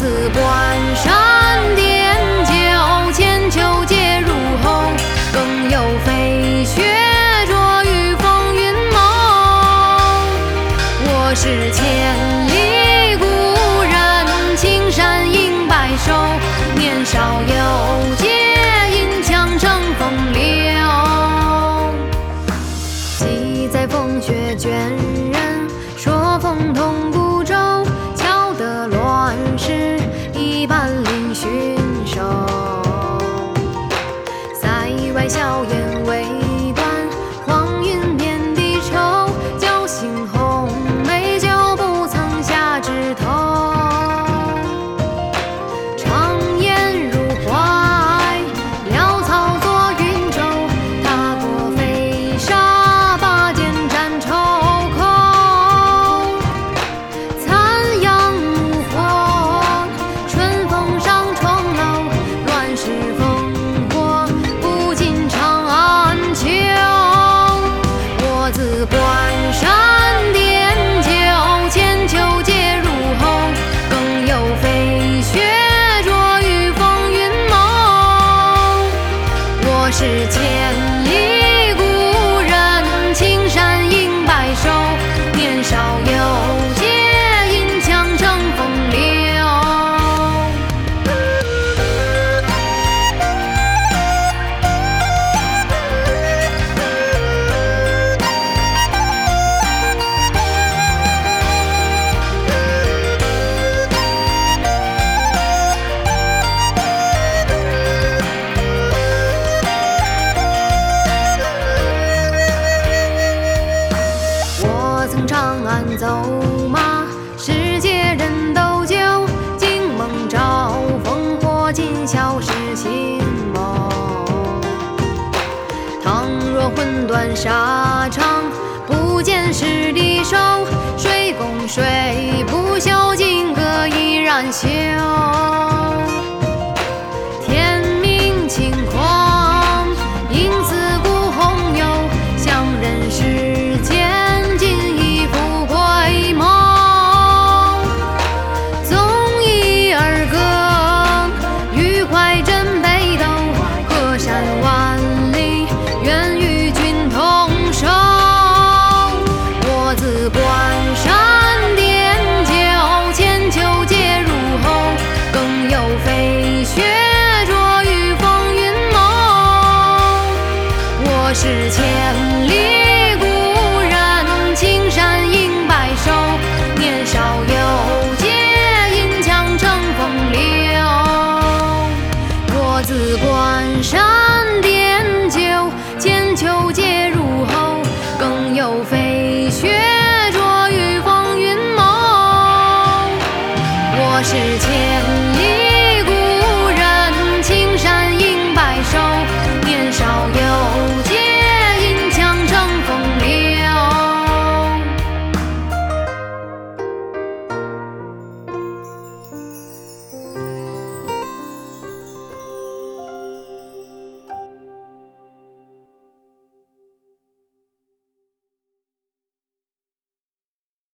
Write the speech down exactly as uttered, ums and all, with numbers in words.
自关山点酒，千秋皆入喉，更有飞雪着于风云梦。我是千里故人，青山迎白首，年少有节，银枪乘风流。骑在风雪卷人，说风同孤舟，巧得乱世一般领巡守。塞外硝烟未断，黄云遍地愁，侥幸红梅酒不曾下枝头。长烟入怀，潦草作云舟，踏过飞沙，拔剑斩愁口。残阳无火，春风上重楼，乱世烽火不尽长安秋。我自关山点酒，千秋皆入喉，更有飞雪着于风云梦。我是千里故人，青山迎白首，年少有节，银枪乘风流。我曾长安走马，世界人斗酒，惊梦照烽火，今宵是清梦。倘若魂断沙场，不见十里手，谁共谁不朽，金戈依然休。天命轻狂，因此故红游，向人世间尽一副鬼梦。纵一而歌，愉快真北斗，河山万里，愿与君同守。我自关山点酒，千秋皆入喉，更有飞雪着于风云梦。我是千里故人，青山迎白首，年少有节，银枪乘风流。我自关山点酒，千秋皆入喉，更有飞雪着于风云梦。我是千里